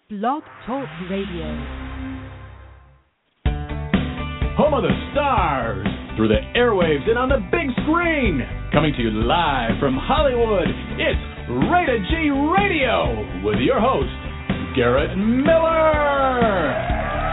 Blog Talk Radio. Home of the stars, through the airwaves and on the big screen. Coming to you live from Hollywood, it's Rated G Radio with your host, Garrett Miller.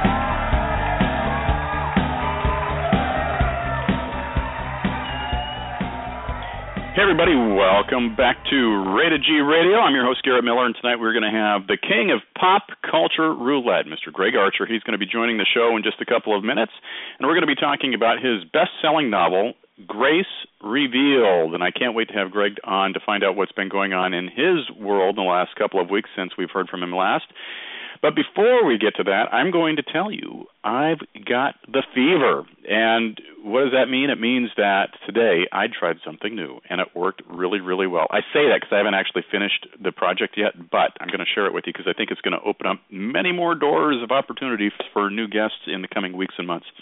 Hey everybody, welcome back to Rated G Radio. I'm your host, Garrett Miller, and tonight we're going to have the king of pop culture roulette, Mr. Greg Archer. He's going to be joining the show in just a couple of minutes, and we're going to be talking about his best-selling novel, Grace Revealed. And I can't wait to have Greg on to find out what's been going on in his world in the last couple of weeks since we've heard from him last. But before we get to that, I'm going to tell you I've got the fever. And what does that mean? It means that today I tried something new, and it worked really, really well. I say that because I haven't actually finished the project yet, but I'm going to share it with you because I think it's going to open up many more doors of opportunity for new guests in the coming weeks and months.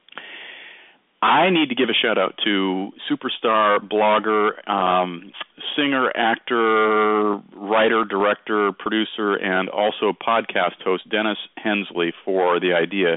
I need to give a shout-out to superstar, blogger, singer, actor, writer, director, producer, and also podcast host Dennis Hensley for the idea.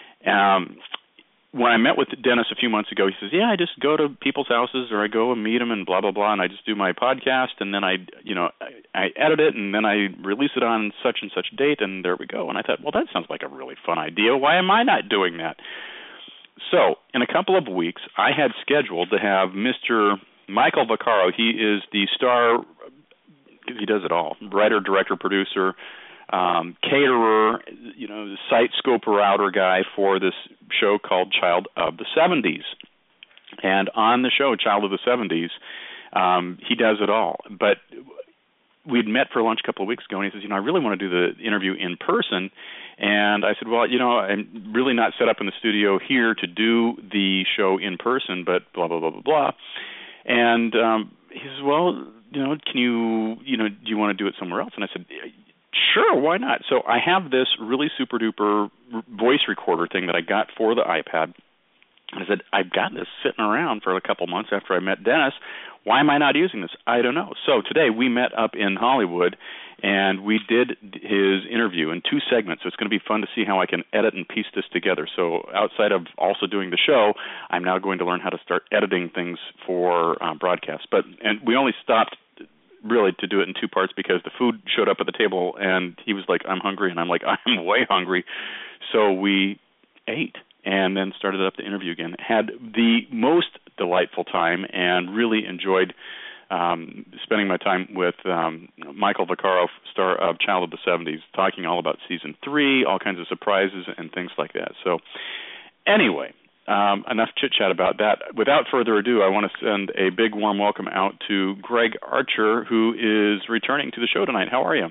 When I met with Dennis a few months ago, he says, I just go to people's houses or I go and meet them and blah, blah, blah, and I just do my podcast, and then I edit it, and then I release it on such and such date, and there we go. And I thought, well, that sounds like a really fun idea. Why am I not doing that? So, in a couple of weeks, I had scheduled to have Mr. Michael Vaccaro. He is the star, he does it all, writer, director, producer, caterer, site scoper, outer guy for this show called Child of the 70s. And on the show, Child of the 70s, he does it all. But we'd met for lunch a couple of weeks ago, and he says, I really want to do the interview in person. And I said, well, I'm really not set up in the studio here to do the show in person, but blah, blah, blah, blah, blah. And he says, well, can you, do you want to do it somewhere else? And I said, sure, why not? So I have this really super-duper voice recorder thing that I got for the iPad. I said, I've got this sitting around for a couple months after I met Dennis. Why am I not using this? I don't know. So today we met up in Hollywood, and we did his interview in two segments. So it's going to be fun to see how I can edit and piece this together. So outside of also doing the show, I'm now going to learn how to start editing things for broadcast. And we only stopped really to do it in two parts because the food showed up at the table, and he was like, I'm hungry, and I'm like, I'm way hungry. So we ate and then started up the interview again. Had the most delightful time and really enjoyed spending my time with Michael Vaccaro, star of Child of the 70s, talking all about Season 3, all kinds of surprises and things like that. So anyway, enough chit-chat about that. Without further ado, I want to send a big warm welcome out to Greg Archer, who is returning to the show tonight. How are you?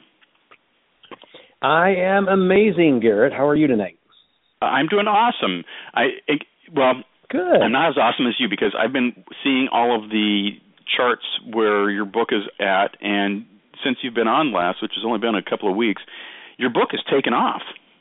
I am amazing, Garrett. How are you tonight? I'm doing awesome. Good. I'm not as awesome as you because I've been seeing all of the charts where your book is at, and since you've been on last, which has only been a couple of weeks, your book has taken off.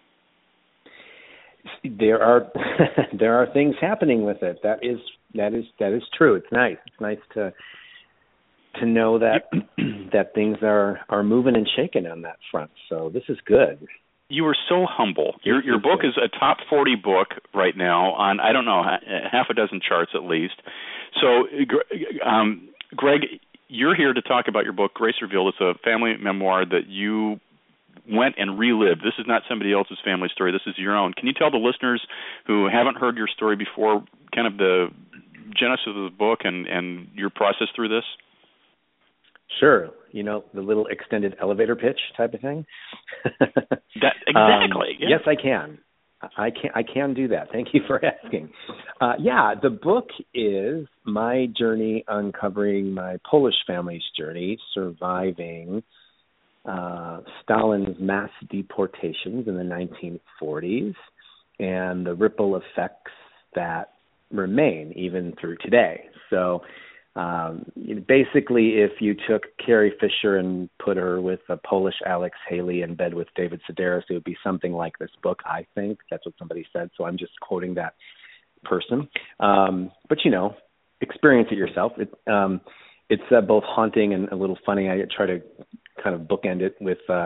There are things happening with it. That is true. It's nice. It's nice to know that that things are moving and shaking on that front. So this is good. You are so humble. Your book is a top 40 book right now on, I don't know, half a dozen charts at least. So, Greg, you're here to talk about your book, Grace Revealed. It's a family memoir that you went and relived. This is not somebody else's family story. This is your own. Can you tell the listeners who haven't heard your story before kind of the genesis of the book and your process through this? Sure. The little extended elevator pitch type of thing. Exactly. Yes, I can. I can do that. Thank you for asking. The book is my journey uncovering my Polish family's journey, surviving Stalin's mass deportations in the 1940s and the ripple effects that remain even through today. So basically, if you took Carrie Fisher and put her with a Polish Alex Haley in bed with David Sedaris, it would be something like this book, I think. That's what somebody said, so I'm just quoting that person. But, experience it yourself. It's both haunting and a little funny. I try to kind of bookend it with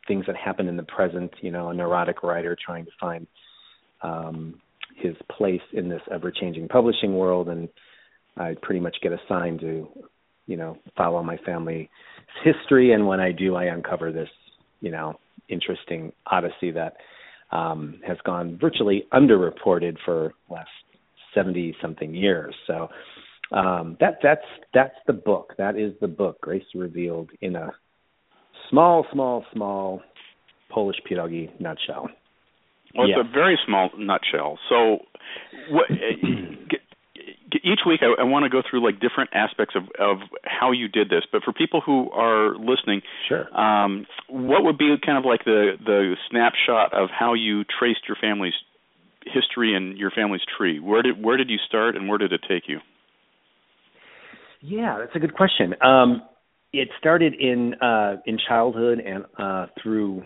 things that happen in the present, a neurotic writer trying to find his place in this ever-changing publishing world, and I pretty much get assigned to, follow my family's history, and when I do, I uncover this, interesting odyssey that has gone virtually underreported for the last 70-something years. So that's the book. That is the book, Grace Revealed, in a small Polish pierogi nutshell. Well, it's a very small nutshell. So each week I want to go through like different aspects of how you did this. But for people who are listening, sure. What would be kind of like the snapshot of how you traced your family's history and your family's tree? Where did you start, and where did it take you? Yeah, that's a good question. It started in childhood and through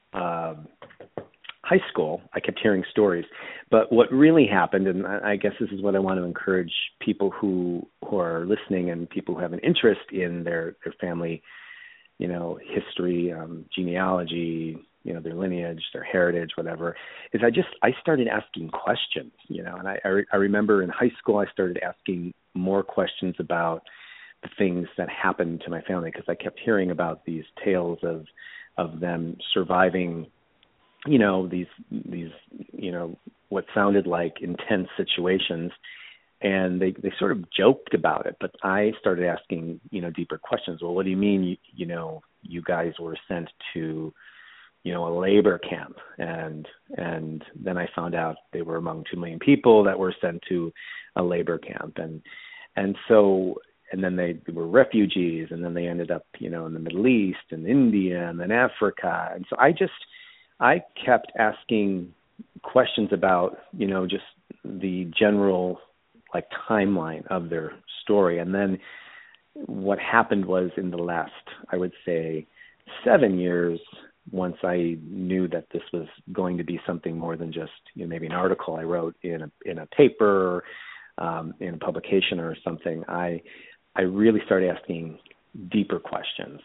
high school. I kept hearing stories, but what really happened, and I guess this is what I want to encourage people who are listening and people who have an interest in their family, history, genealogy, their lineage, their heritage, whatever, is I started asking questions, and I remember in high school I started asking more questions about the things that happened to my family, because I kept hearing about these tales of them surviving, these what sounded like intense situations, and they sort of joked about it, but I started asking, deeper questions. Well, what do you mean, you guys were sent to, a labor camp, and then I found out they were among 2 million people that were sent to a labor camp, and then they were refugees, and then they ended up, in the Middle East and India and then Africa, and so I kept asking questions about, just the general like timeline of their story, and then what happened was in the last, I would say, 7 years, once I knew that this was going to be something more than just maybe an article I wrote in a paper, in a publication or something, I really started asking deeper questions,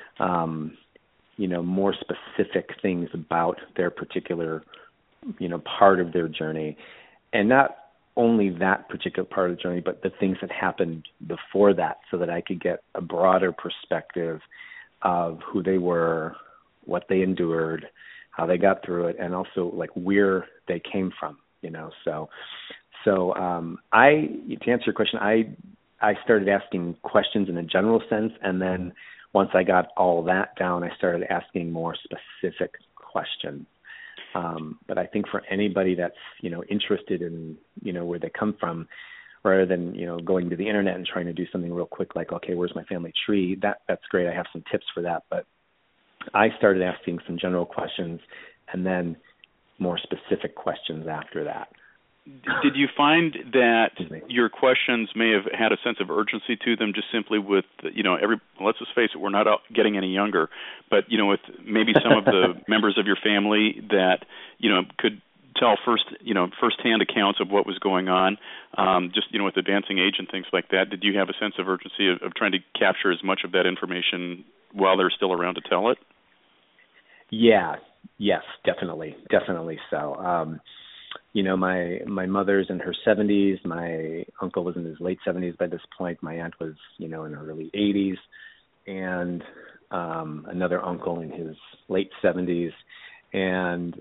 more specific things about their particular, part of their journey, and not only that particular part of the journey, but the things that happened before that, so that I could get a broader perspective of who they were, what they endured, how they got through it, and also like where they came from, So to answer your question, I started asking questions in a general sense, and then once I got all that down, I started asking more specific questions. But I think for anybody that's, interested in, where they come from, rather than, going to the internet and trying to do something real quick, like, okay, where's my family tree? That's great. I have some tips for that. But I started asking some general questions and then more specific questions after that. Did you find that your questions may have had a sense of urgency to them, just simply with, let's just face it, we're not getting any younger, but, with maybe some of the members of your family that, could tell firsthand accounts of what was going on, just, with advancing age and things like that? Did you have a sense of urgency of trying to capture as much of that information while they're still around to tell it? Yeah. Yes, definitely so. My mother's in her 70s. My uncle was in his late 70s by this point. My aunt was, in her early 80s, and another uncle in his late 70s. And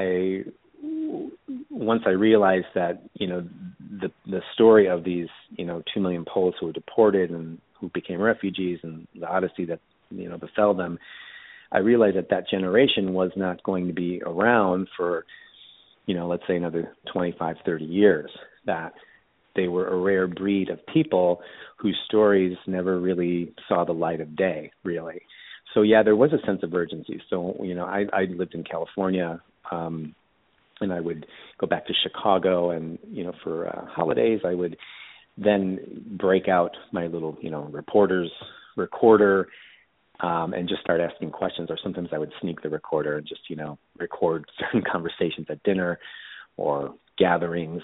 once I realized that, the story of these, 2 million Poles who were deported and who became refugees, and the odyssey that, befell them, I realized that generation was not going to be around for, let's say another 25, 30 years, that they were a rare breed of people whose stories never really saw the light of day, really. So, yeah, there was a sense of urgency. So, I lived in California, and I would go back to Chicago, and, for holidays, I would then break out my little, reporter's recorder, and just start asking questions, or sometimes I would sneak the recorder and just, record certain conversations at dinner or gatherings.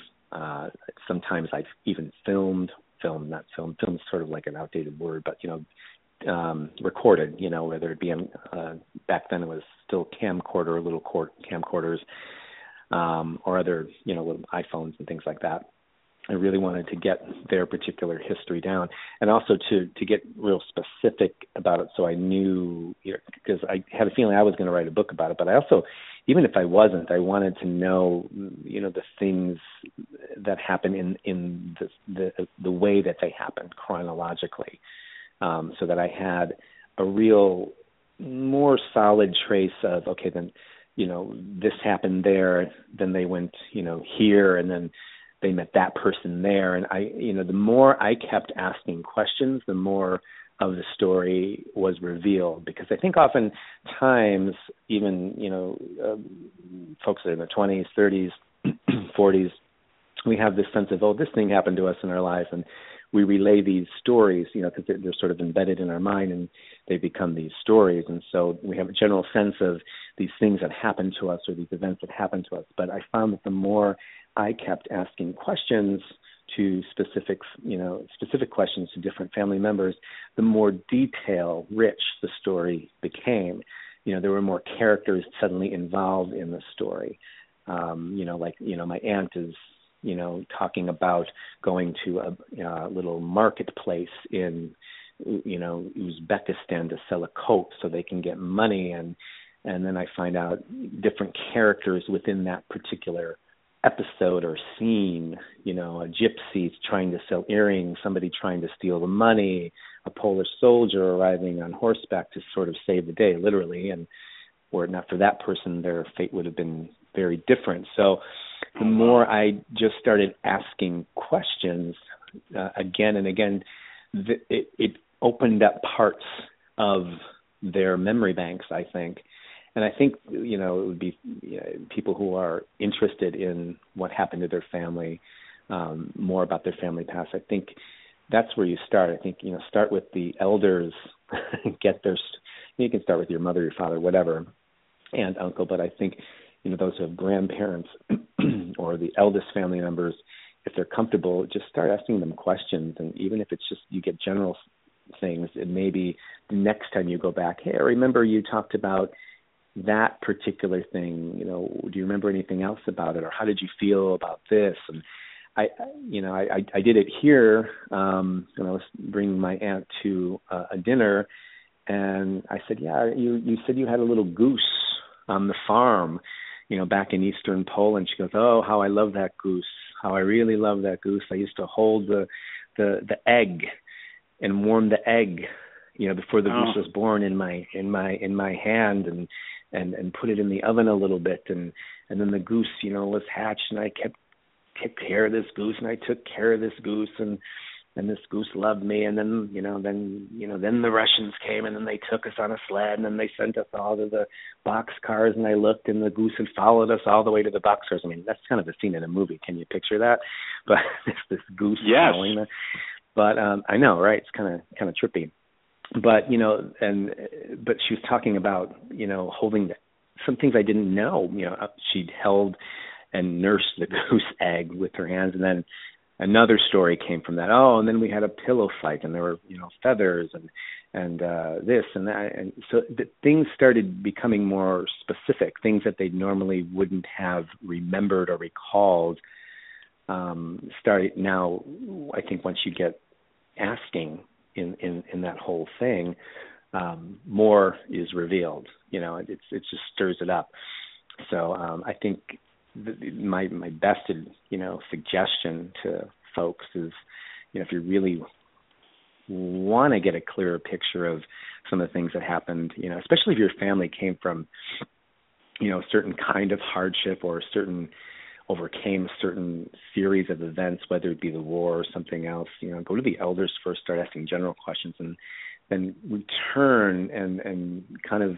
Sometimes I've even filmed is sort of like an outdated word, but, recorded, whether it be back then it was still camcorder, little camcorders, or other, little iPhones and things like that. I really wanted to get their particular history down, and also to get real specific about it, so I knew, because I had a feeling I was going to write a book about it. But I also, even if I wasn't, I wanted to know, the things that happen in the way that they happened chronologically, so that I had a real more solid trace of, okay, then, this happened there, then they went, here, and then they met that person there. And the more I kept asking questions, the more of the story was revealed. Because I think oftentimes, even, folks that are in their 20s, 30s, 40s, we have this sense of, this thing happened to us in our lives, and we relay these stories, because they're sort of embedded in our mind, and they become these stories. And so we have a general sense of these things that happen to us, or these events that happen to us. But I found that the more I kept asking questions to specific questions to different family members, the more detail-rich the story became. There were more characters suddenly involved in the story. My aunt is, talking about going to a little marketplace in, Uzbekistan to sell a coat so they can get money. And then I find out different characters within that particular episode or scene, a gypsy trying to sell earrings, somebody trying to steal the money, a Polish soldier arriving on horseback to sort of save the day, literally, and were it not for that person, their fate would have been very different. So the more I just started asking questions again and again, it opened up parts of their memory banks, I think. And I think, it would be people who are interested in what happened to their family, more about their family past. I think that's where you start. I think, start with the elders, you can start with your mother, your father, whatever, aunt, uncle, but I think, those who have grandparents or the eldest family members, if they're comfortable, just start asking them questions. And even if it's just you get general things, and maybe the next time you go back, hey, I remember you talked about that particular thing, do you remember anything else about it, or how did you feel about this? And I did it here when I was bringing my aunt to a dinner, and I said, yeah, you said you had a little goose on the farm, back in eastern Poland. She goes, oh, how I love that goose, how I really love that goose. I used to hold the egg and warm the egg, before the goose was born in my hand, and put it in the oven a little bit, and then the goose, was hatched, and I kept care of this goose, and I took care of this goose, and this goose loved me, and then then the Russians came, and then they took us on a sled, and then they sent us all to the boxcars, and I looked, and the goose had followed us all the way to the boxcars. I mean, that's kind of a scene in a movie. Can you picture that? But this goose following them. But I know, right? It's kind of trippy. But but she was talking about holding some things I didn't know. She'd held and nursed the goose egg with her hands, and then another story came from that. Oh, and then we had a pillow fight, and there were feathers and this and that, and so things started becoming more specific. Things that they normally wouldn't have remembered or recalled started now. I think once you get asking in that whole thing, more is revealed. It just stirs it up. So I think my best suggestion to folks is, if you really want to get a clearer picture of some of the things that happened, especially if your family came from a certain kind of hardship, or overcame a certain series of events, whether it be the war or something else, go to the elders first, start asking general questions, and then return and kind of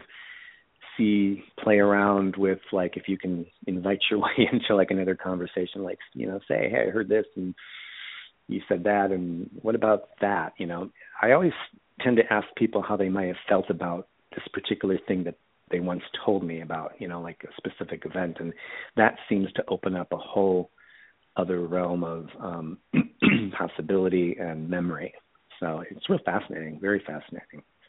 play around with, like, if you can invite your way into like another conversation, like, say, hey, I heard this and you said that, and what about that? I always tend to ask people how they might have felt about this particular thing that they once told me about, like a specific event, and that seems to open up a whole other realm of possibility and memory. So it's real fascinating, very fascinating.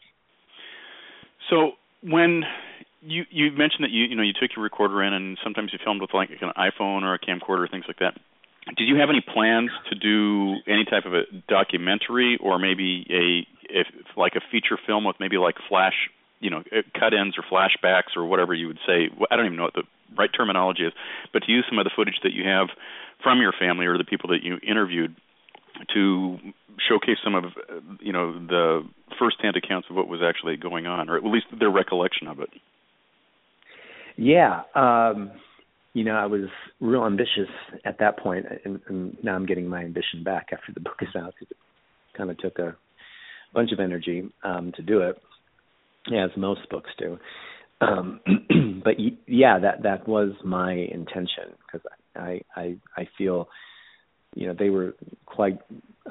So when you mentioned that you took your recorder in and sometimes you filmed with like an iPhone or a camcorder, things like that. Did you have any plans to do any type of a documentary or maybe like a feature film with maybe like flash, cut-ins or flashbacks or whatever you would say? I don't even know what the right terminology is, but to use some of the footage that you have from your family or the people that you interviewed to showcase some of, the first-hand accounts of what was actually going on, or at least their recollection of it. Yeah. I was real ambitious at that point, and now I'm getting my ambition back after the book is out, because it kind of took a bunch of energy to do it, as most books do. But yeah, that was my intention, because I feel, they were quite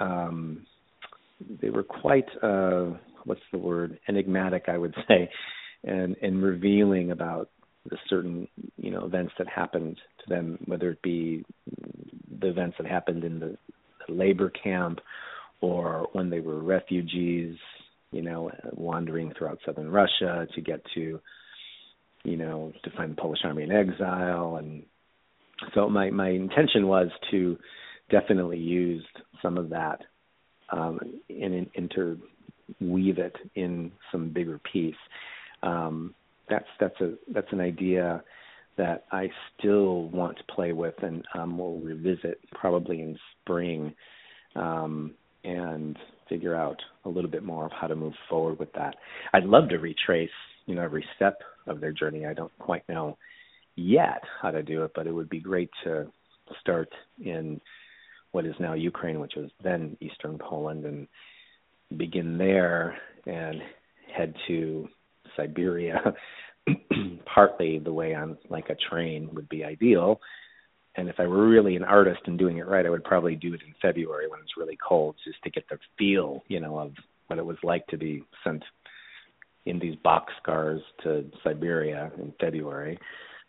what's the word, enigmatic, I would say, and revealing about the certain events that happened to them, whether it be the events that happened in the labor camp or when they were refugees, wandering throughout southern Russia to get to find the Polish army in exile. And so my intention was to definitely use some of that and interweave it in some bigger piece. That's an idea that I still want to play with, and we'll revisit probably in spring and figure out a little bit more of how to move forward with that. I'd love to retrace, every step of their journey. I don't quite know yet how to do it, but it would be great to start in what is now Ukraine, which was then Eastern Poland, and begin there and head to Siberia. Partly the way on like a train would be ideal. And if I were really an artist and doing it right, I would probably do it in February when it's really cold, just to get the feel, of what it was like to be sent in these boxcars to Siberia in February.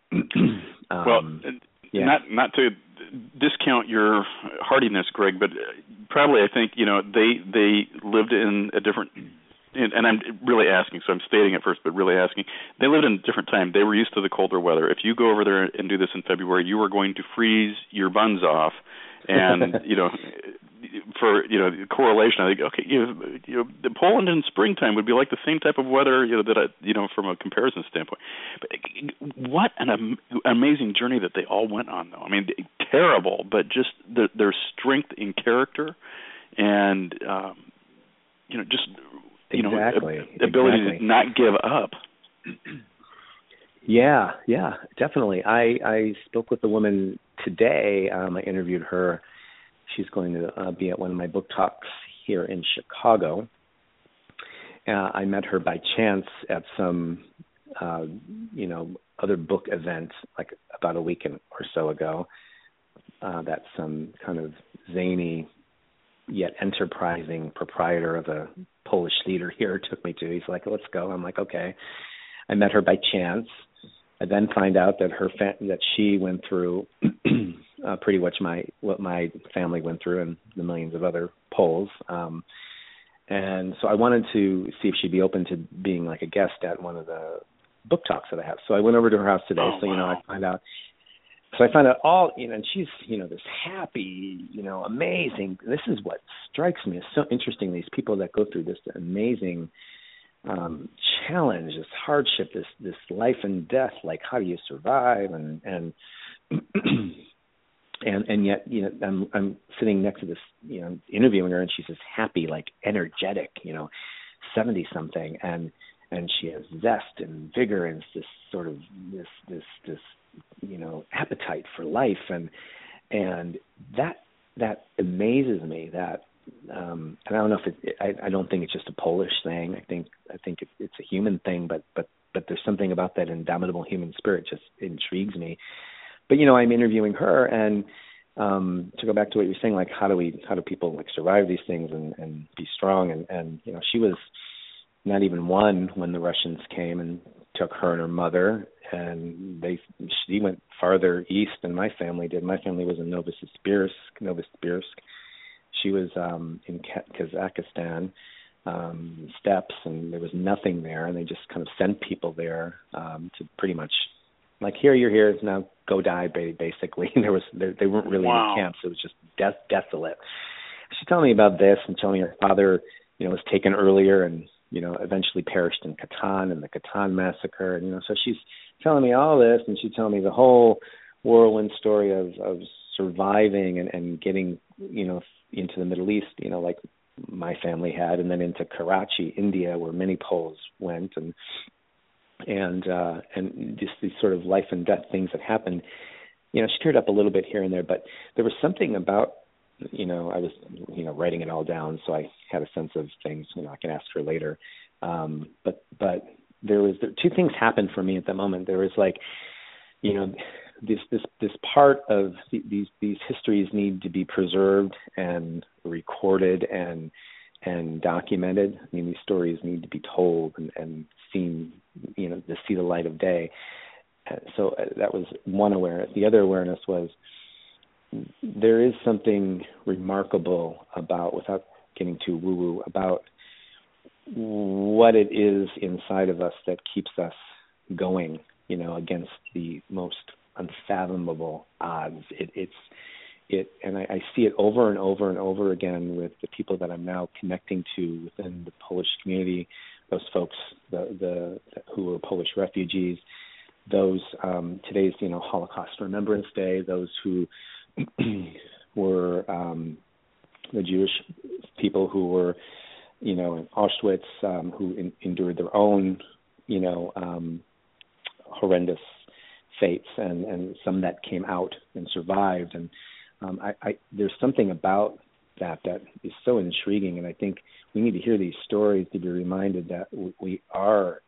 Not to discount your hardiness, Greg, but probably I think they lived in a different. And I'm really asking, so I'm stating it first, but really asking. They lived in a different time. They were used to the colder weather. If you go over there and do this in February, you are going to freeze your buns off. And, for, correlation, I think, okay, Poland in springtime would be like the same type of weather, from a comparison standpoint. But what an amazing journey that they all went on, though. I mean, terrible, but just their strength in character and, just... Exactly. Ability to not give up. Yeah, definitely. I spoke with a woman today. I interviewed her. She's going to be at one of my book talks here in Chicago. I met her by chance at some, other book event, like about a week or so ago. That some kind of zany yet enterprising proprietor of a Polish theater here took me to. He's like, let's go. I'm like, okay. I met her by chance. I then find out that that she went through pretty much what my family went through and the millions of other Poles. And so I wanted to see if she'd be open to being like a guest at one of the book talks that I have. So I went over to her house today. I find out. So I found out all, and she's, this happy, amazing. This is what strikes me as so interesting. These people that go through this amazing challenge, this hardship, this life and death. Like, how do you survive? And yet, I'm sitting next to this, interviewing her, and she's this happy, like energetic, 70 something, and she has zest and vigor and this sort of this appetite for life, and that amazes me. That and I don't know if I don't think it's just a Polish thing. I think it's a human thing, but there's something about that indomitable human spirit just intrigues me. But I'm interviewing her, and to go back to what you're saying, like how do people like survive these things and be strong, and she was not even one when the Russians came and took her and her mother, and she went farther east than my family did. My family was in Novosibirsk. She was in Kazakhstan. steps, and there was nothing there, and they just kind of sent people there to pretty much, like, here, you're here, now go die, basically. They weren't really in camps. It was just desolate. She's telling me about this and telling me her father, was taken earlier and, eventually perished in Katan and the Katan massacre. And, so she's telling me all this, and she's telling me the whole whirlwind story of surviving and getting, into the Middle East, like my family had, and then into Karachi, India, where many Poles went, and just these sort of life and death things that happened. She teared up a little bit here and there, but there was something about, I was, writing it all down, so I had a sense of things, I can ask her later. But there two things happened for me at that moment. There was like, this part of these histories need to be preserved and recorded and documented. I mean, these stories need to be told and seen, to see the light of day. So that was one awareness. The other awareness was there is something remarkable about, without getting too woo-woo, about what it is inside of us that keeps us going, against the most unfathomable odds. And I see it over and over and over again with the people that I'm now connecting to within the Polish community, those folks who were Polish refugees, those today's Holocaust Remembrance Day, those who were the Jewish people who were in Auschwitz, who endured their own horrendous fates, and some that came out and survived. And there's something about that is so intriguing, and I think we need to hear these stories to be reminded that we are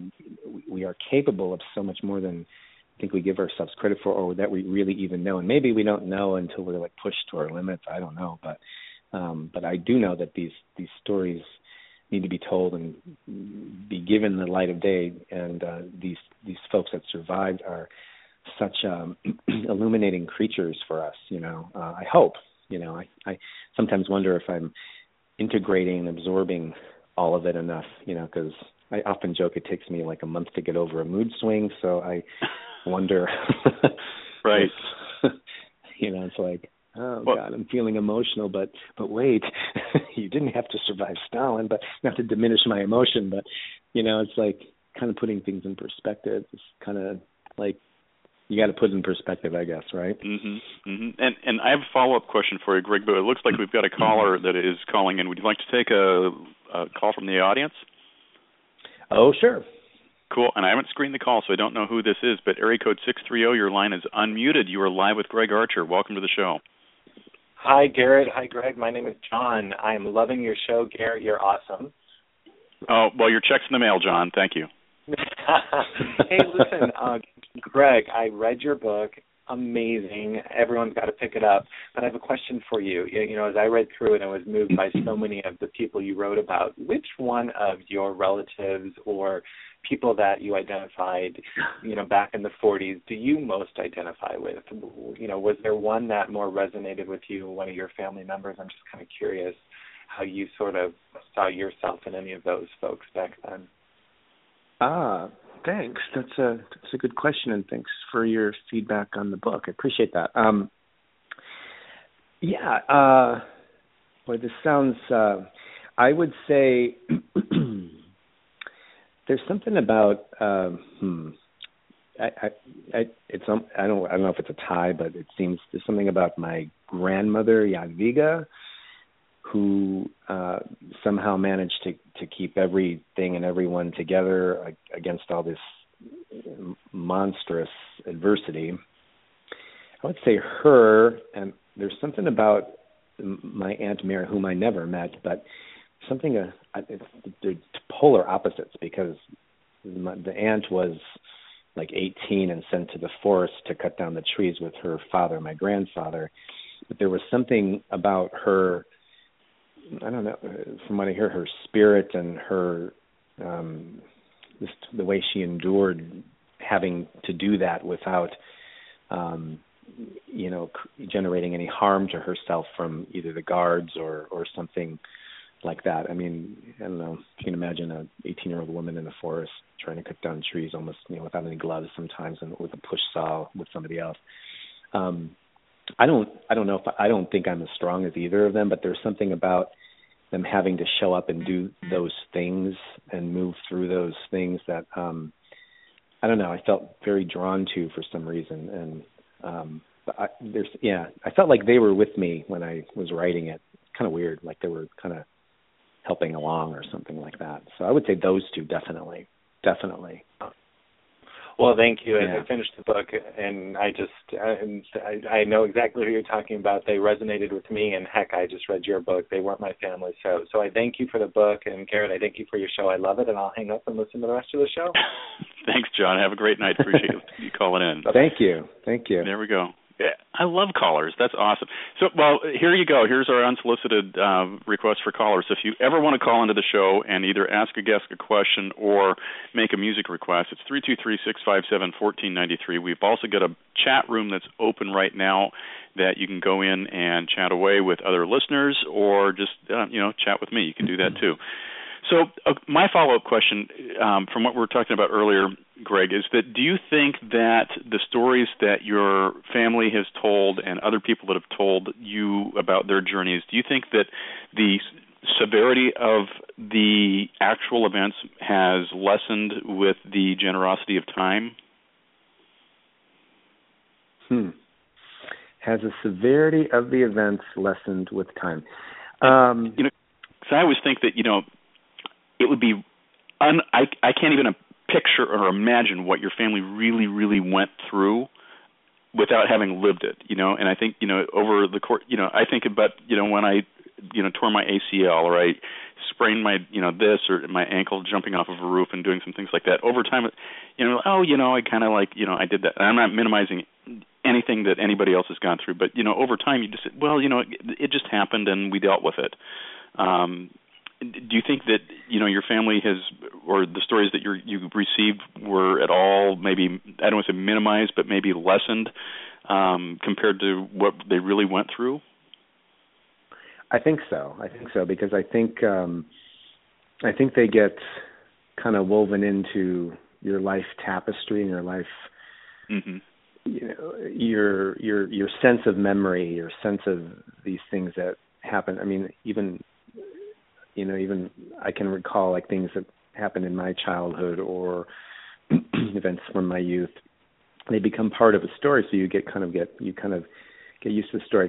capable of so much more than I think we give ourselves credit for, or that we really even know. And maybe we don't know until we're like pushed to our limits. I don't know, but I do know that these stories need to be told and be given the light of day. And these folks that survived are such illuminating creatures for us. I hope. I sometimes wonder if I'm integrating and absorbing all of it enough. Because I often joke it takes me like a month to get over a mood swing. So I wonder. Right. It's like, oh, God, I'm feeling emotional, but wait, you didn't have to survive Stalin, but not to diminish my emotion, but, it's like kind of putting things in perspective. It's kind of like you got to put it in perspective, I guess, right? Mm-hmm. Mm-hmm. And I have a follow-up question for you, Greg, but it looks like we've got a caller that is calling in. Would you like to take a call from the audience? Oh, sure. Cool. And I haven't screened the call, so I don't know who this is, but area code 630, your line is unmuted. You are live with Greg Archer. Welcome to the show. Hi, Garrett. Hi, Greg. My name is John. I am loving your show, Garrett. You're awesome. Oh, well, your check's in the mail, John. Thank you. Hey, listen, Greg, I read your book. Amazing. Everyone's got to pick it up. But I have a question for you. As I read through it, I was moved by so many of the people you wrote about. Which one of your relatives or people that you identified, back in the 40s, do you most identify with? Was there one that more resonated with you, one of your family members? I'm just kind of curious how you sort of saw yourself in any of those folks back then. Thanks. That's a good question, and thanks for your feedback on the book. I appreciate that. Boy, this sounds. I would say there's something about. I don't know if it's a tie, but it seems there's something about my grandmother Jadwiga, who somehow managed to keep everything and everyone together against all this monstrous adversity. I would say her, and there's something about my Aunt Mary, whom I never met, but something, they're polar opposites, because the aunt was like 18 and sent to the forest to cut down the trees with her father, my grandfather. But there was something about her, I don't know, from what I hear, her spirit and her, just the way she endured having to do that without, generating any harm to herself from either the guards or something like that. I mean, I don't know if you can imagine a 18-year-old woman in the forest trying to cut down trees almost, without any gloves sometimes, and with a push saw with somebody else. I don't think I'm as strong as either of them, but there's something about them having to show up and do those things and move through those things that I don't know, I felt very drawn to for some reason. And I felt like they were with me when I was writing it. Kind of weird, like they were kind of helping along or something like that. So I would say those two definitely. Well, thank you. Yeah. I finished the book, and I know exactly who you're talking about. They resonated with me, and heck, I just read your book. They weren't my family, so I thank you for the book, and Garrett, I thank you for your show. I love it, and I'll hang up and listen to the rest of the show. Thanks, John. Have a great night. Appreciate you calling in. Thank you. There we go. Yeah, I love callers. That's awesome. So, well, here you go. Here's our unsolicited request for callers. If you ever want to call into the show and either ask a guest a question or make a music request, it's 323-657-1493. We've also got a chat room that's open right now that you can go in and chat away with other listeners or just, chat with me. You can do that too. So my follow-up question from what we were talking about earlier, Greg, is that do you think that the stories that your family has told and other people that have told you about their journeys, do you think that the severity of the actual events has lessened with the generosity of time? Has the severity of the events lessened with time? So I always think that, it would be, I can't even picture or imagine what your family really, really went through without having lived it, and I think, over the course, I think about, when I, tore my ACL or I sprained my, this or my ankle jumping off of a roof and doing some things like that. Over time, I kind of like, I did that. And I'm not minimizing anything that anybody else has gone through, but, over time you just say, well, it just happened and we dealt with it. Do you think that, your family has, or the stories that you received were at all maybe, I don't want to say minimized, but maybe lessened compared to what they really went through? I think so because I think they get kind of woven into your life tapestry and your life, your sense of memory, your sense of these things that happen. I mean, even I can recall like things that happened in my childhood or events from my youth. They become part of a story, so you get used to the story.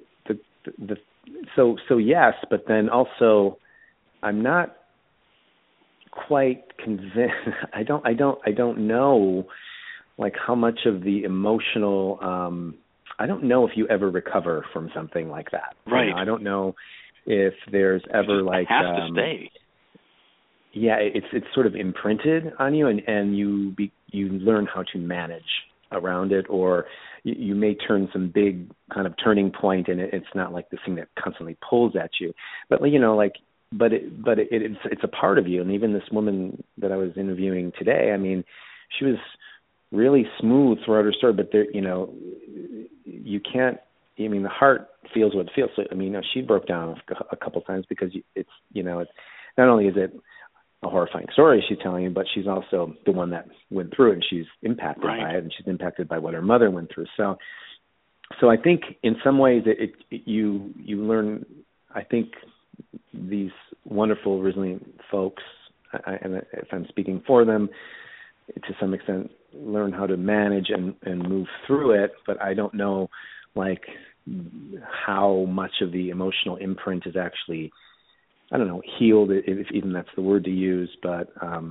So yes, but then also I'm not quite convinced. I don't know like how much of the emotional I don't know if you ever recover from something like that. Right. I don't know if there's ever like has to stay. Yeah, it's sort of imprinted on you, and you learn how to manage around it, or you may turn some big kind of turning point, and it's not like this thing that constantly pulls at you, but it's a part of you. And even this woman that I was interviewing today, I mean, she was really smooth throughout her story, but there, you can't. I mean, the heart feels what it feels. So, I mean, she broke down a couple times because it's not only is it a horrifying story she's telling you, but she's also the one that went through it, and she's impacted by it, and she's impacted by what her mother went through. So I think in some ways you learn. I think these wonderful, resilient folks, and if I'm speaking for them, to some extent, learn how to manage and move through it. But I don't know, like, how much of the emotional imprint is actually, I don't know, healed, if even that's the word to use. But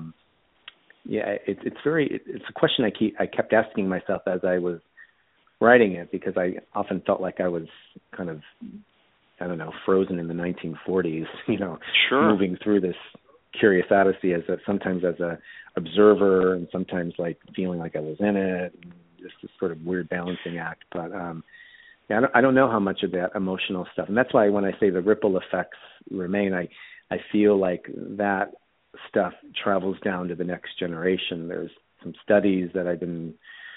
it's a question I kept asking myself as I was writing it, because I often felt like I was kind of, I don't know, frozen in the 1940s, Sure. Moving through this curious odyssey sometimes as a observer, and sometimes like feeling like I was in it, and just this sort of weird balancing act. But I don't know how much of that emotional stuff, and that's why when I say the ripple effects remain, I feel like that stuff travels down to the next generation. There's some studies that I've been,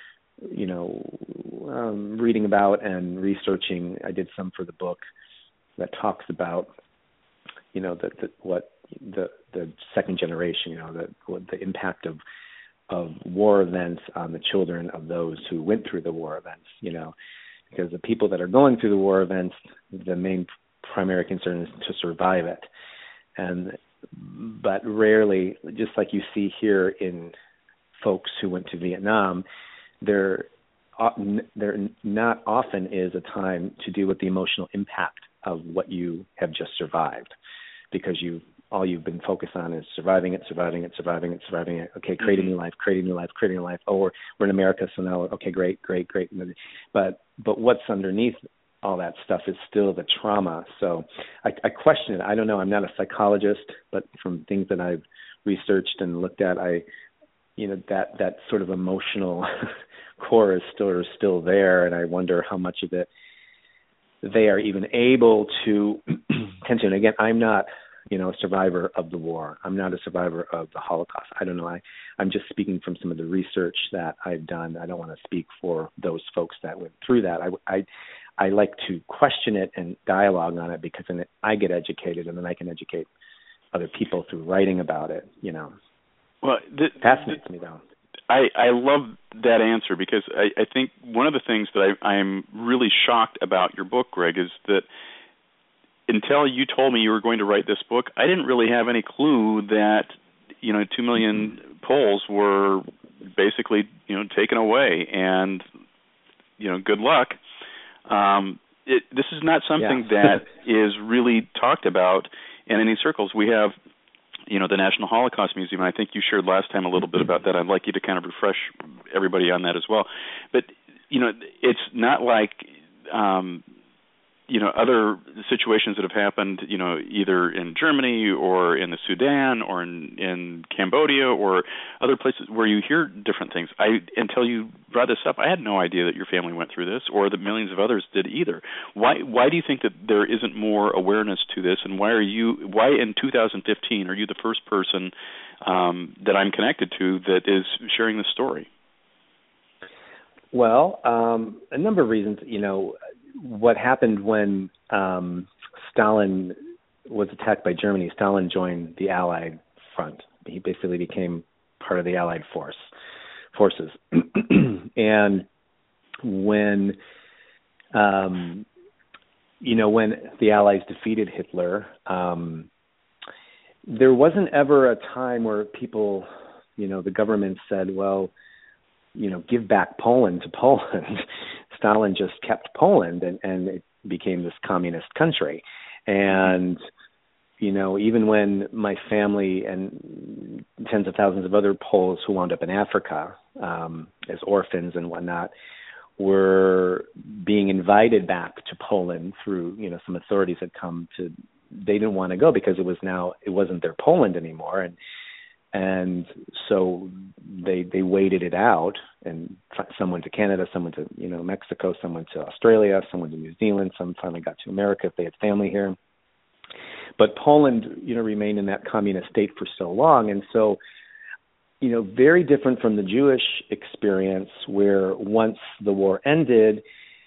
reading about and researching. I did some for the book that talks about, the second generation, the impact of war events on the children of those who went through the war events, because the people that are going through the war events, the main primary concern is to survive it. But rarely, just like you see here in folks who went to Vietnam, there not often is a time to deal with the emotional impact of what you have just survived, because all you've been focused on is surviving it. Okay, create a new life. Oh, we're in America, so now, okay, great. But what's underneath all that stuff is still the trauma. So I question it. I don't know. I'm not a psychologist, but from things that I've researched and looked at, that sort of emotional core is still there, and I wonder how much of it they are even able to tend to. And again, I'm not, a survivor of the war. I'm not a survivor of the Holocaust. I don't know. I'm just speaking from some of the research that I've done. I don't want to speak for those folks that went through that. I like to question it and dialogue on it, because then I get educated, and then I can educate other people through writing about it. Well, fascinates me though. I love that answer, because I think one of the things that I'm really shocked about your book, Greg, is that until you told me you were going to write this book, I didn't really have any clue that 2 million Poles were basically taken away, and good luck. This is not something that is really talked about in any circles. We have the National Holocaust Museum, and I think you shared last time a little bit about that. I'd like you to kind of refresh everybody on that as well. But, it's not like, other situations that have happened, either in Germany or in the Sudan or in Cambodia or other places where you hear different things. Until you brought this up, I had no idea that your family went through this, or that millions of others did either. Why do you think that there isn't more awareness to this, and why in 2015 are you the first person that I'm connected to that is sharing this story? Well, a number of reasons. What happened when Stalin was attacked by Germany? Stalin joined the Allied front. He basically became part of the Allied forces. And when when the Allies defeated Hitler, there wasn't ever a time where people, the government said, well, give back Poland to Poland. Stalin just kept Poland, and it became this communist country. And, even when my family and tens of thousands of other Poles who wound up in Africa as orphans and whatnot were being invited back to Poland through, some authorities had come to, they didn't want to go because it wasn't their Poland anymore. And so they waited it out, and some went to Canada, some went to Mexico, some went to Australia, some went to New Zealand, some finally got to America if they had family here. But Poland, remained in that communist state for so long, and so very different from the Jewish experience, where once the war ended,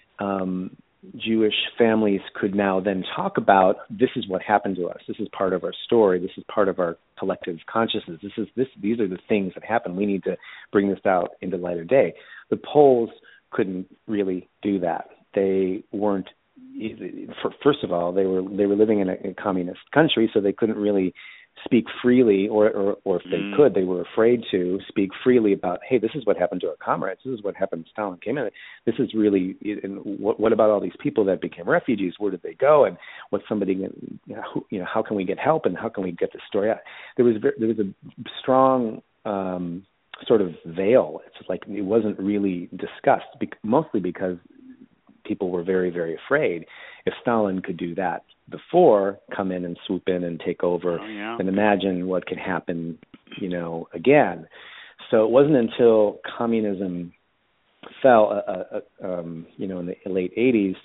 Jewish families could now then talk about, this is what happened to us. This is part of our story. This is part of our collective consciousness. These are the things that happened. We need to bring this out into light of day. The Poles couldn't really do that. They weren't. First of all, they were living in a communist country, so they couldn't really speak freely, or if they could, they were afraid to speak freely about, hey, this is what happened to our comrades. This is what happened. Stalin came in. This is really, what about all these people that became refugees? Where did they go? And what's somebody, how can we get help, and how can we get the story out? There was a strong sort of veil. It's like it wasn't really discussed, mostly because people were very, very afraid. If Stalin could do that before, come in and swoop in and take over, then imagine what could happen, again. So it wasn't until communism fell, in the late 80s,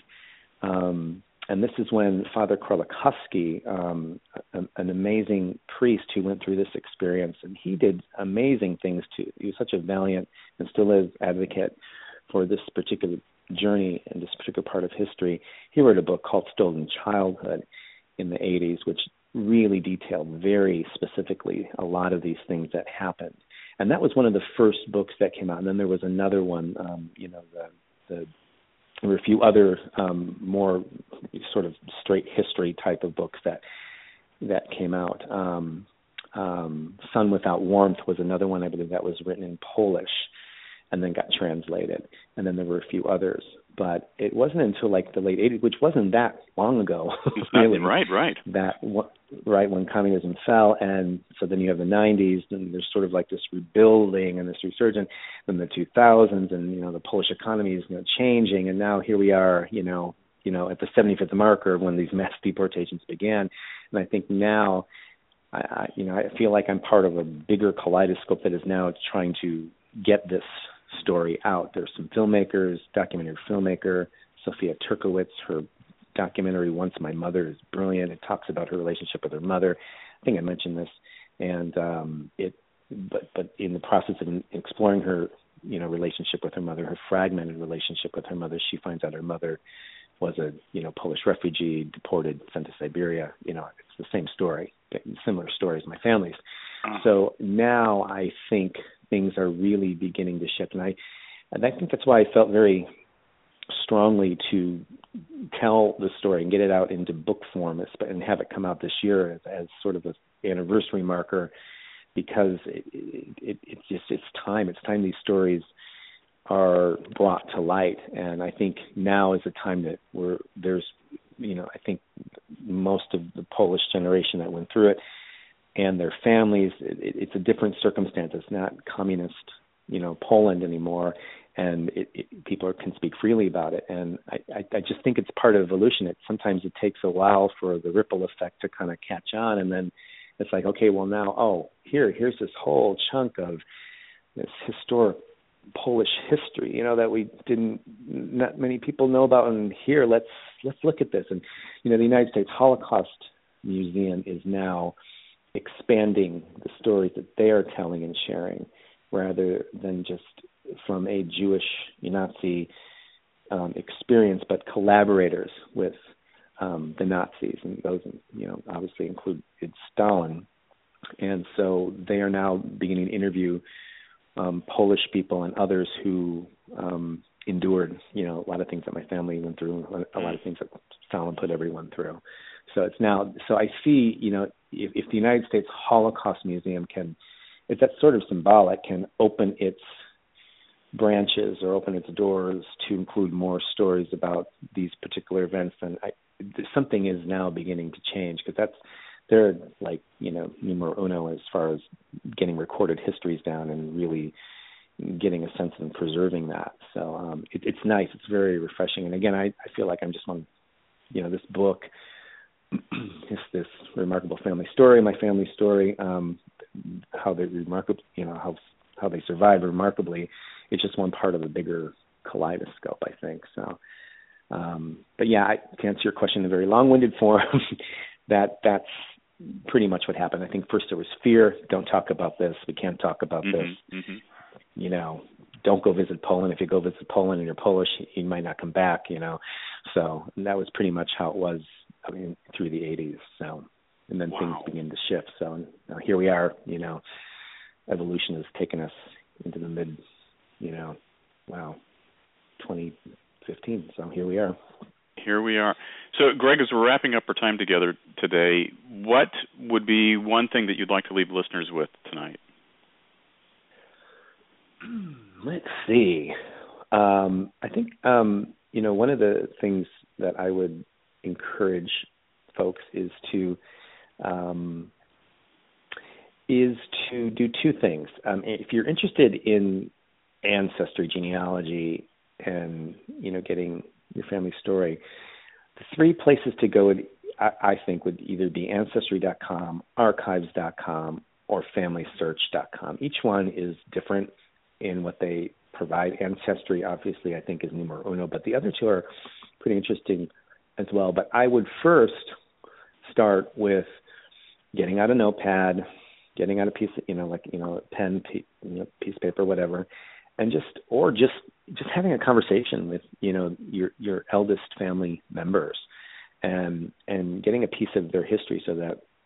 and this is when Father Krolikovsky, an amazing priest who went through this experience, and he did amazing things too. He was such a valiant and still is advocate for this particular journey in this particular part of history. He wrote a book called Stolen Childhood in the 80s, which really detailed very specifically a lot of these things that happened. And that was one of the first books that came out. And then there was another one, there were a few other more sort of straight history type of books that came out. Sun Without Warmth was another one, I believe, that was written in Polish and then got translated. And then there were a few others. But it wasn't until like the late 80s, which wasn't that long ago, really. Right. Right when communism fell. And so then you have the 90s, and there's sort of like this rebuilding and this resurgence. Then the 2000s, and, the Polish economy is changing. And now here we are, at the 75th marker when these mass deportations began. And I think now, I feel like I'm part of a bigger kaleidoscope that is now trying to get this story out. There's some filmmakers, documentary filmmaker, Sophia Turkowitz, her documentary Once My Mother is brilliant. It talks about her relationship with her mother. I think I mentioned this. And but in the process of exploring her, relationship with her mother, her fragmented relationship with her mother, she finds out her mother was a, Polish refugee, deported, sent to Siberia. It's the same story, similar stories, my family's. So now I think things are really beginning to shift. And I think that's why I felt very strongly to tell the story and get it out into book form and have it come out this year as sort of an anniversary marker, because it's time. It's time these stories are brought to light. And I think now is the time that there's, I think most of the Polish generation that went through it and their families, it's a different circumstance. It's not communist, Poland anymore, and people can speak freely about it. And I just think it's part of evolution. Sometimes it takes a while for the ripple effect to kind of catch on, and then it's like, okay, well now, here's this whole chunk of this historic Polish history, that not many people know about, and here let's look at this. And the United States Holocaust Museum is now expanding the stories that they are telling and sharing, rather than just from a Jewish Nazi experience, but collaborators with the Nazis, and those obviously included Stalin. And so they are now beginning to interview Polish people and others who endured, a lot of things that my family went through, a lot of things that Stalin put everyone through. So it's now, I see, if the United States Holocaust Museum if that's sort of symbolic, can open its branches or open its doors to include more stories about these particular events, then something is now beginning to change, because they're like, numero uno as far as getting recorded histories down and really getting a sense of preserving that. So it's nice. It's very refreshing. And again, I feel like I'm just on, this book, it's this remarkable family story, my family story, how they how they survived remarkably. It's just one part of a bigger kaleidoscope, I think. So, but yeah, to answer your question in a very long-winded form, that's pretty much what happened. I think first there was fear. Don't talk about this. We can't talk about this. Mm-hmm. Don't go visit Poland. If you go visit Poland and you're Polish, you might not come back, So that was pretty much how it was, through the 80s. So, and then things begin to shift. So now here we are, evolution has taken us into the mid, 2015. So here we are. Here we are. So, Greg, as we're wrapping up our time together today, what would be one thing that you'd like to leave listeners with tonight? Let's see. I think, one of the things that I would encourage folks is to do two things. If you're interested in ancestry, genealogy, and, getting your family story, the three places to go I think would either be Ancestry.com, Archives.com, or FamilySearch.com. Each one is different in what they provide. Ancestry, obviously, I think is numero uno, but the other two are pretty interesting as well. But I would first start with getting out a notepad, getting out a piece of, a pen, piece of paper, whatever, and just having a conversation with, your eldest family members, and getting a piece of their history, so that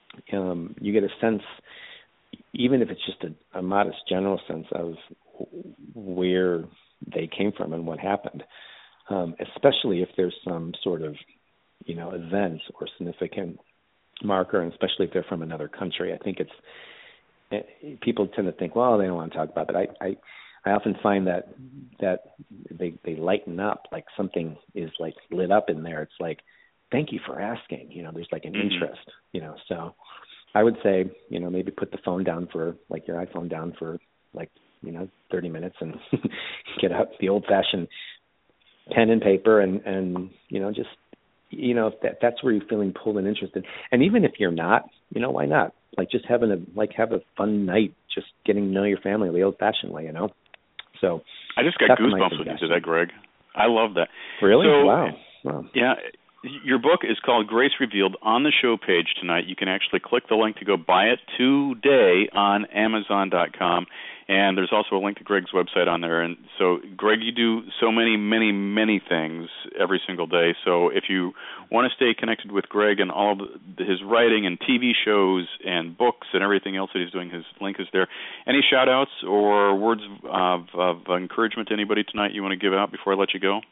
you get a sense, even if it's just a modest general sense of where they came from and what happened, especially if there's some sort of, event or significant marker, and especially if they're from another country. I think people tend to think, well, they don't want to talk about it. I often find that they lighten up, like something is like lit up in there. It's like, thank you for asking. There's like an interest. So I would say, maybe put the phone down for, like your iPhone down for like 30 minutes and get out the old-fashioned pen and paper and just if that's where you're feeling pulled and interested. And even if you're not, why not? Like just have a fun night, just getting to know your family the old-fashioned way, So I just got goosebumps when you said that, Greg. I love that. Really? So, wow. Yeah. Your book is called Grace Revealed. On the show page tonight, you can actually click the link to go buy it today on Amazon.com. And there's also a link to Greg's website on there. And so, Greg, you do so many, many, many things every single day. So if you want to stay connected with Greg and all of his writing and TV shows and books and everything else that he's doing, his link is there. Any shout-outs or words of encouragement to anybody tonight you want to give out before I let you go?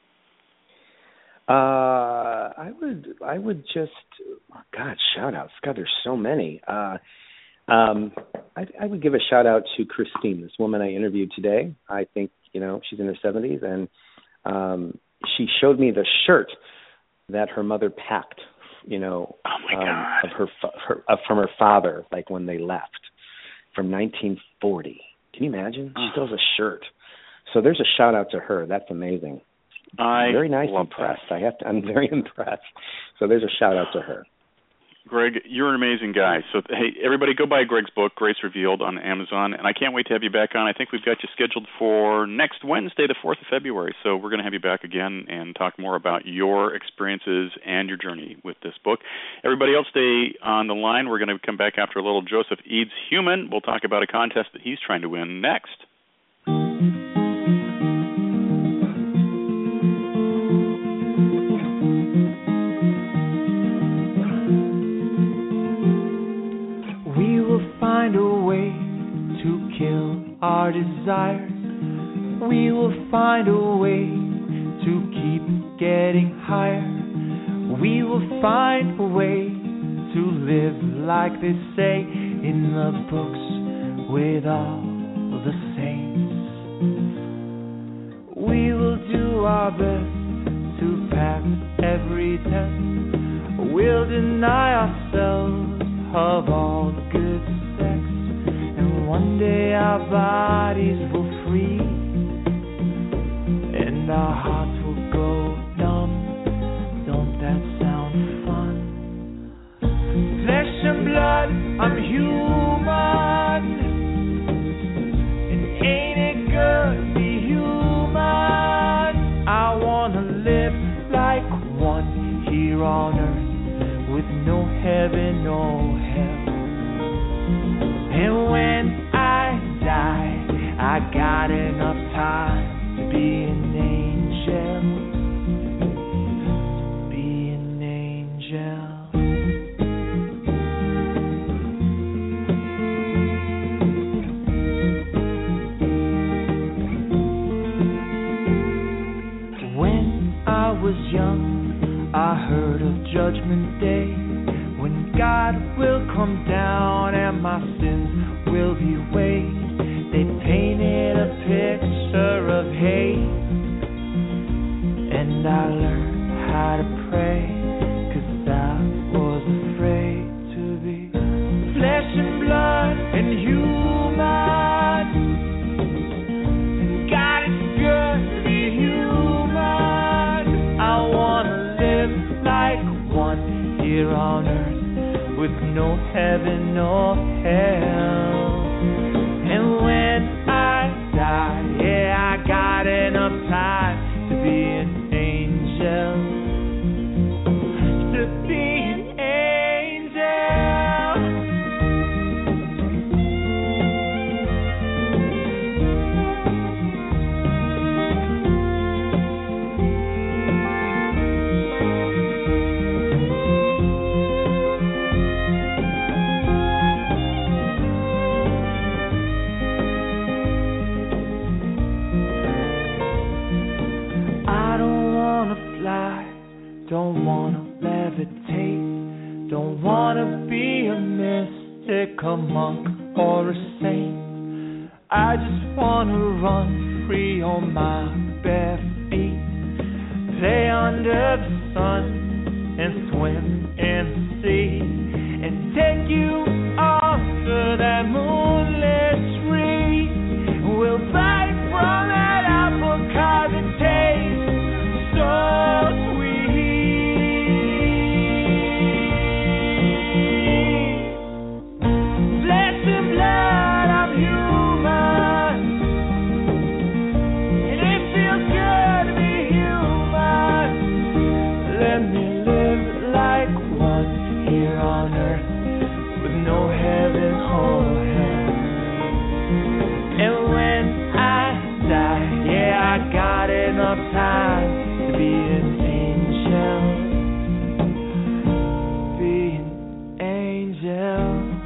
I would just, shout-outs. God, there's so many. I would give a shout-out to Christine, this woman I interviewed today. I think, she's in her 70s, and she showed me the shirt that her mother packed, of from her father, like when they left, from 1940. Can you imagine? She still has a shirt. So there's a shout-out to her. That's amazing. Very nice, impressed. I'm very impressed. So there's a shout out to her. Greg, you're an amazing guy. So, hey, everybody go buy Greg's book, Grace Revealed, on Amazon. And I can't wait to have you back on. I think we've got you scheduled for next Wednesday, the 4th of February. So we're going to have you back again and talk more about your experiences and your journey with this book. Everybody else stay on the line. We're going to come back after a little Joseph Eads Human. We'll talk about a contest that he's trying to win next. Find a way to kill our desires. We will find a way to keep getting higher. We will find a way to live like they say in the books with all the saints. We will do our best to pass every test. We'll deny ourselves of all good sex, and one day our bodies will free, and our hearts will go numb. Don't that sound fun? Flesh and blood, I'm human, and ain't it good to be human? I wanna live like one here on earth, with no heaven, no hell. And when I die, I got enough time to be an angel. Be an angel. When I was young, I heard of Judgment Day, when God will come down and my sins will be weighed. They painted a picture of hate, and I learned how to pray, 'cause I was afraid to be flesh and blood and human. And God is good to be human. I wanna live like one here on earth, with no heaven, no hell. And when I die, yeah, I got enough time to be an angel. To be an angel. wanna fly, don't wanna levitate, don't wanna be a mystic, a monk, or a saint. I just wanna run free on my bare feet, play under the sun and swim in the sea, and take you off to that moonlit tree. We'll bite from that apple 'cause it tastes so sweet. Flesh and blood, I'm human, and it feels good to be human. Let me live like one here on earth, with no heaven or hell. And when I die, yeah, I got enough time to be an angel, be an angel.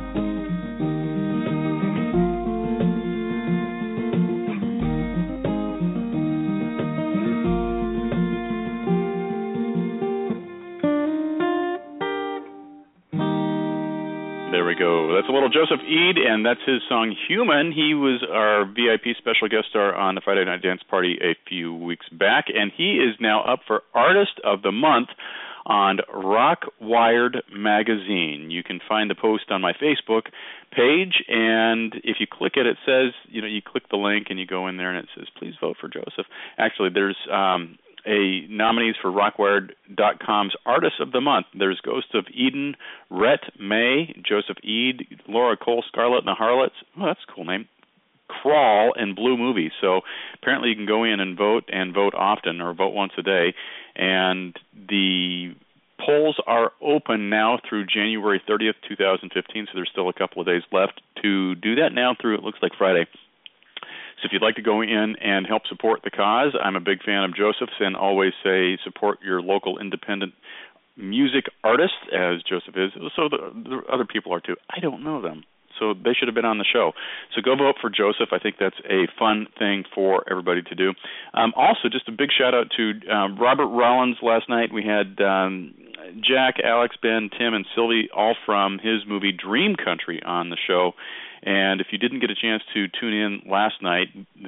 There we go. That's a little Joseph Eid, and that's his song Human. He was our VIP special guest star on the Friday Night Dance Party a few weeks back, and he is now up for Artist of the Month on Rock Wired Magazine. You can find the post on my Facebook page, and if you click it, it says, you click the link and you go in there and it says, please vote for Joseph. Actually, there's a nominees for rockwired.com's Artists of the Month. There's Ghost of Eden, Rhett May, Joseph Eid, Laura Cole, Scarlet and the Harlots. Oh, that's a cool name. Crawl, and Blue Movie. So apparently you can go in and vote often, or vote once a day. And the polls are open now through January 30th, 2015, so there's still a couple of days left to do that now through, it looks like, Friday. So if you'd like to go in and help support the cause, I'm a big fan of Joseph's and always say support your local independent music artist, as Joseph is. So the other people are too. I don't know them, so they should have been on the show. So go vote for Joseph. I think that's a fun thing for everybody to do. Also, just a big shout-out to Robert Rollins last night. We had Jack, Alex, Ben, Tim, and Sylvie, all from his movie Dream Country, on the show. And if you didn't get a chance to tune in last night,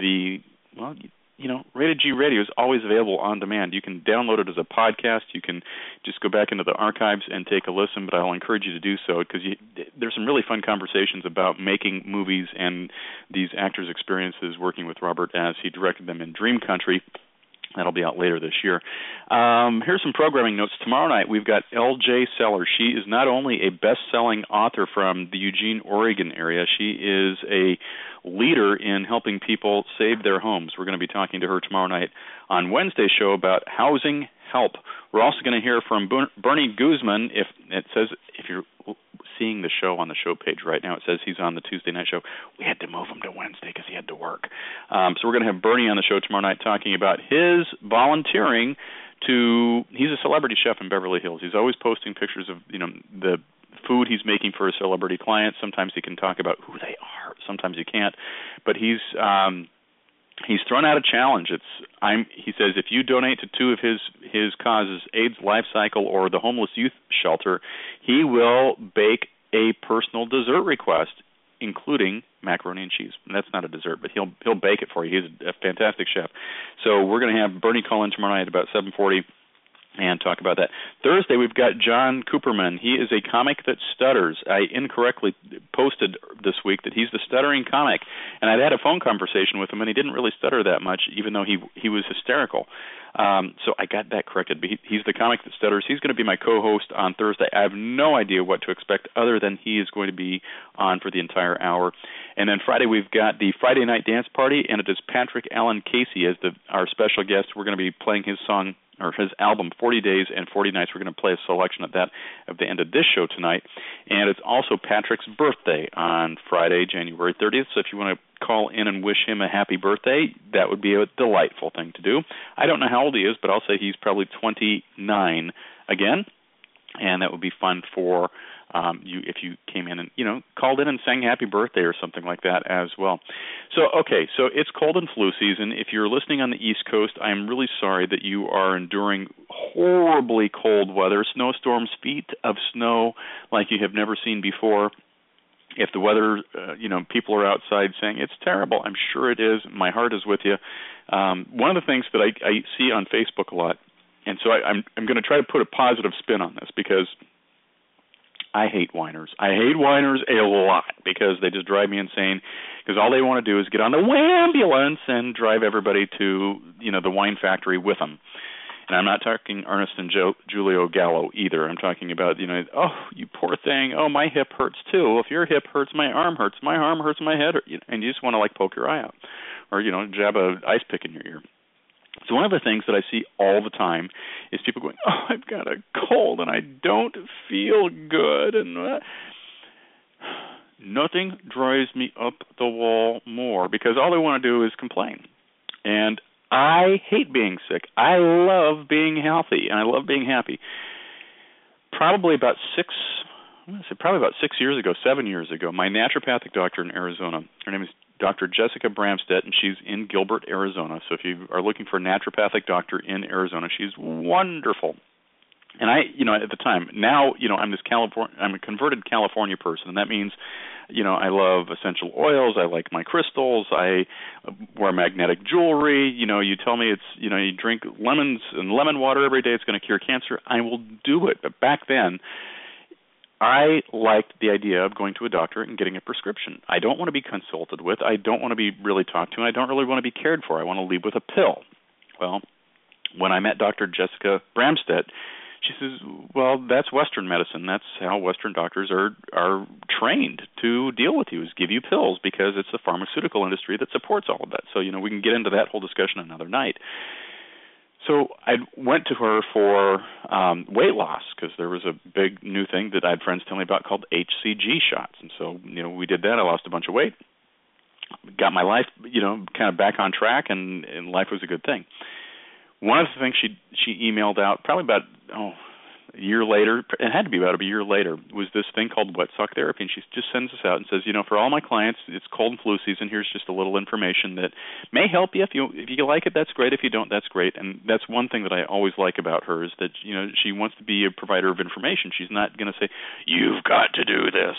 Rated G Radio is always available on demand. You can download it as a podcast. You can just go back into the archives and take a listen, but I'll encourage you to do so because there's some really fun conversations about making movies and these actors' experiences working with Robert as he directed them in Dream Country. That'll be out later this year. Here's some programming notes. Tomorrow night, we've got L.J. Sellers. She is not only a best-selling author from the Eugene, Oregon area, she is a leader in helping people save their homes. We're going to be talking to her tomorrow night on Wednesday's show about housing help. We're also going to hear from Bernie Guzman. If you're seeing the show on the show page right now, it says he's on the Tuesday night show. We had to move him to Wednesday because he had to work. So we're going to have Bernie on the show tomorrow night talking about his volunteering he's a celebrity chef in Beverly Hills. He's always posting pictures of, the food he's making for his celebrity clients. Sometimes he can talk about who they are. Sometimes he can't. But he's thrown out a challenge. He says if you donate to two of his causes, AIDS Life Cycle or the Homeless Youth Shelter, he will bake a personal dessert request, including macaroni and cheese. And that's not a dessert, but he'll bake it for you. He's a fantastic chef. So we're going to have Bernie call in tomorrow night about 7:40 and talk about that. Thursday, we've got John Cooperman. He is a comic that stutters. I incorrectly posted this week that he's the stuttering comic, and I'd had a phone conversation with him, and he didn't really stutter that much, even though he was hysterical. So I got that corrected. But he's the comic that stutters. He's going to be my co-host on Thursday. I have no idea what to expect other than he is going to be on for the entire hour. And then Friday, we've got the Friday Night Dance Party, and it is Patrick Allen Casey as our special guest. We're going to be playing his song, or his album, 40 Days and 40 Nights. We're going to play a selection of that at the end of this show tonight. And it's also Patrick's birthday on Friday, January 30th. So if you want to call in and wish him a happy birthday, that would be a delightful thing to do. I don't know how old he is, but I'll say he's probably 29 again. And that would be fun for if you came in and, called in and sang happy birthday or something like that as well. So it's cold and flu season. If you're listening on the East Coast, I'm really sorry that you are enduring horribly cold weather, snowstorms, feet of snow like you have never seen before. If the weather, people are outside saying it's terrible, I'm sure it is. My heart is with you. One of the things that I see on Facebook a lot, and so I'm going to try to put a positive spin on this because I hate whiners. I hate whiners a lot because they just drive me insane because all they want to do is get on the wambulance and drive everybody to, the wine factory with them. And I'm not talking Ernest and Julio Gallo either. I'm talking about, oh, you poor thing. Oh, my hip hurts too. If your hip hurts, my arm hurts. My arm hurts, my head hurts. And you just want to, poke your eye out or, jab a ice pick in your ear. So one of the things that I see all the time is people going, oh, I've got a cold and I don't feel good. And nothing drives me up the wall more because all they want to do is complain. And I hate being sick. I love being healthy, and I love being happy. Probably about 7 years ago, my naturopathic doctor in Arizona, her name is Dr. Jessica Bramstedt, and she's in Gilbert, Arizona. So if you are looking for a naturopathic doctor in Arizona, she's wonderful. And I, at the time, now, I'm a converted California person, and that means, I love essential oils, I like my crystals, I wear magnetic jewelry, you tell me it's, you drink lemons and lemon water every day, it's going to cure cancer, I will do it. But back then, I liked the idea of going to a doctor and getting a prescription. I don't want to be consulted with, I don't want to be really talked to, and I don't really want to be cared for. I want to leave with a pill. Well, when I met Dr. Jessica Bramstedt, she says, well, that's Western medicine. That's how Western doctors are trained to deal with you, is give you pills because it's the pharmaceutical industry that supports all of that. So, we can get into that whole discussion another night. So I went to her for weight loss because there was a big new thing that I had friends tell me about called HCG shots. And so, we did that. I lost a bunch of weight, got my life, kind of back on track, and life was a good thing. One of the things she emailed out probably about a year later, it had to be about a year later, was this thing called wet sock therapy. And she just sends this out and says, for all my clients, it's cold and flu season. Here's just a little information that may help you. If you like it, that's great. If you don't, that's great. And that's one thing that I always like about her is that, she wants to be a provider of information. She's not going to say, you've got to do this.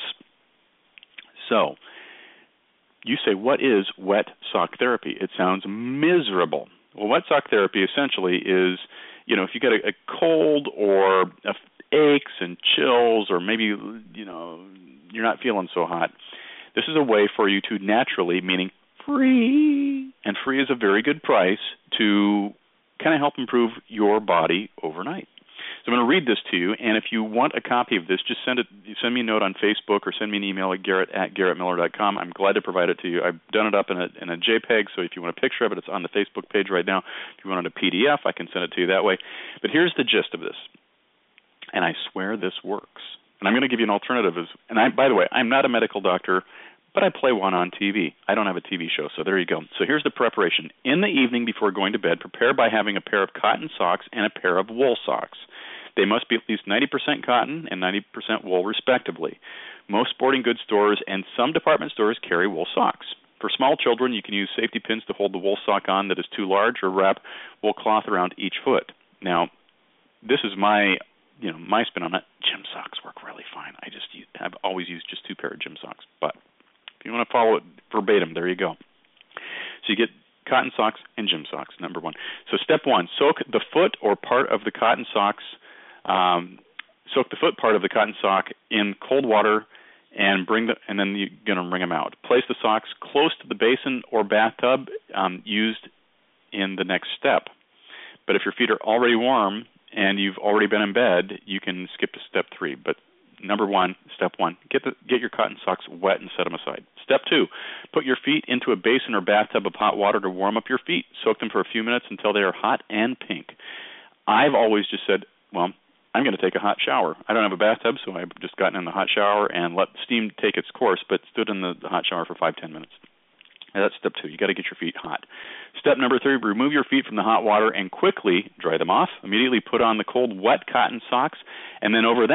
So you say, what is wet sock therapy? It sounds miserable. Well, wet sock therapy essentially is, if you get a cold or aches and chills or maybe, you're not feeling so hot, this is a way for you to naturally, meaning free, and free is a very good price, to kind of help improve your body overnight. So I'm going to read this to you, and if you want a copy of this, just send me a note on Facebook or send me an email at garrett@garrettmiller.com. I'm glad to provide it to you. I've done it up in a JPEG, so if you want a picture of it, it's on the Facebook page right now. If you want it a PDF, I can send it to you that way. But here's the gist of this, and I swear this works. And I'm going to give you an alternative. By the way, I'm not a medical doctor, but I play one on TV. I don't have a TV show, so there you go. So here's the preparation. In the evening before going to bed, prepare by having a pair of cotton socks and a pair of wool socks. They must be at least 90% cotton and 90% wool, respectively. Most sporting goods stores and some department stores carry wool socks. For small children, you can use safety pins to hold the wool sock on that is too large, or wrap wool cloth around each foot. Now, this is my spin on it. Gym socks work really fine. I've always used just two pairs of gym socks. But if you want to follow it verbatim, there you go. So you get cotton socks and gym socks, number one. So step one, soak the foot or part of the cotton socks. Soak the foot part of the cotton sock in cold water and then you're going to wring them out. Place the socks close to the basin or bathtub used in the next step. But if your feet are already warm and you've already been in bed, you can skip to step 3. But step one, get your cotton socks wet and set them aside. Step 2, put your feet into a basin or bathtub of hot water to warm up your feet. Soak them for a few minutes until they are hot and pink. I've always just said, I'm going to take a hot shower. I don't have a bathtub, so I've just gotten in the hot shower and let steam take its course, but stood in the hot shower for 5-10 minutes. And that's step 2. You got to get your feet hot. Step number 3, remove your feet from the hot water and quickly dry them off. Immediately put on the cold, wet cotton socks, and then over them,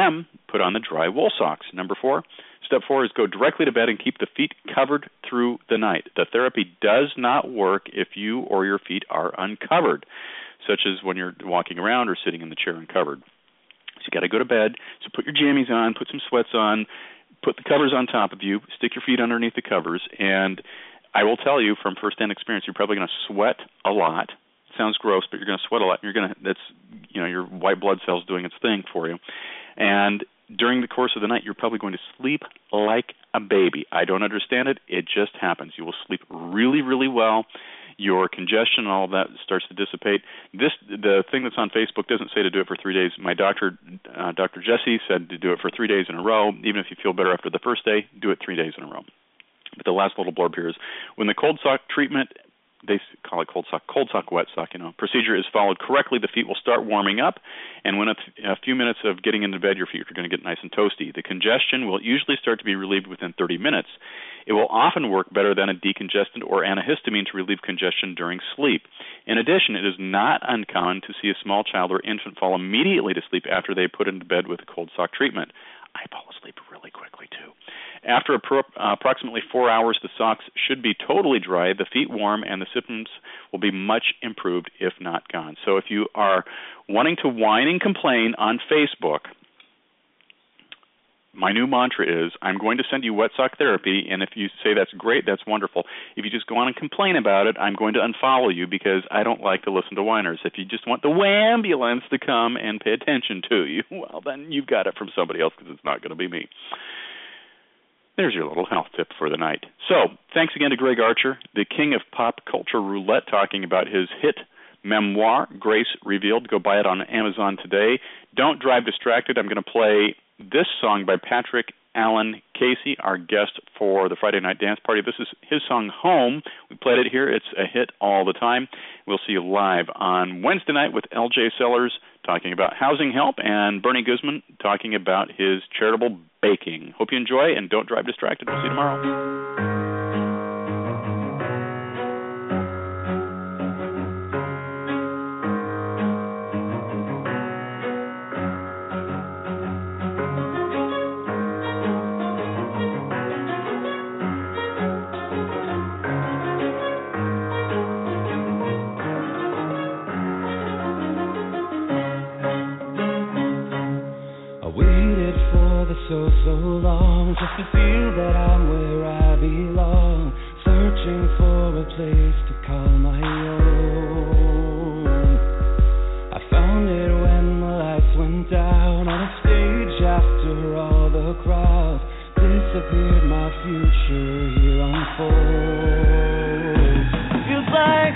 put on the dry wool socks. Step 4 is go directly to bed and keep the feet covered through the night. The therapy does not work if you or your feet are uncovered, such as when you're walking around or sitting in the chair uncovered. So you got to go to bed. So put your jammies on, put some sweats on, put the covers on top of you, stick your feet underneath the covers, and I will tell you from first-hand experience, you're probably going to sweat a lot. It sounds gross, but you're going to sweat a lot. That's your white blood cells doing its thing for you. And during the course of the night, you're probably going to sleep like a baby. I don't understand it. It just happens. You will sleep really, really well. Your congestion and all of that starts to dissipate. The thing that's on Facebook doesn't say to do it for 3 days. My doctor, Dr. Jesse, said to do it for 3 days in a row. Even if you feel better after the first day, do it 3 days in a row. But the last little blurb here is when the cold sock treatment, they call it cold sock, wet sock, procedure is followed correctly, the feet will start warming up, and when a few minutes of getting into bed, your feet are going to get nice and toasty. The congestion will usually start to be relieved within 30 minutes. It will often work better than a decongestant or antihistamine to relieve congestion during sleep. In addition, it is not uncommon to see a small child or infant fall immediately to sleep after they put into bed with the cold sock treatment. I fall asleep really quickly, too. After approximately 4 hours, the socks should be totally dry, the feet warm, and the symptoms will be much improved, if not gone. So if you are wanting to whine and complain on Facebook, my new mantra is, I'm going to send you wet sock therapy, and if you say that's great, that's wonderful. If you just go on and complain about it, I'm going to unfollow you because I don't like to listen to whiners. If you just want the whambulance to come and pay attention to you, well, then you've got it from somebody else because it's not going to be me. There's your little health tip for the night. So, thanks again to Greg Archer, the king of pop culture roulette, talking about his hit memoir, Grace Revealed. Go buy it on Amazon today. Don't drive distracted. I'm going to play this song by Patrick Allen Casey, our guest for the Friday Night Dance Party. This is his song, Home. We played it here. It's a hit all the time. We'll see you live on Wednesday night with L.J. Sellers talking about housing help and Bernie Guzman talking about his charitable baking. Hope you enjoy, and don't drive distracted. We'll see you tomorrow. So long, just to feel that I'm where I belong, searching for a place to call my own. I found it when the lights went down on a stage after all the crowds disappeared. My future here unfolds. Feels like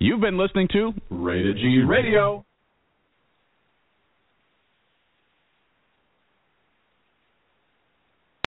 You've been listening to Rated G Radio.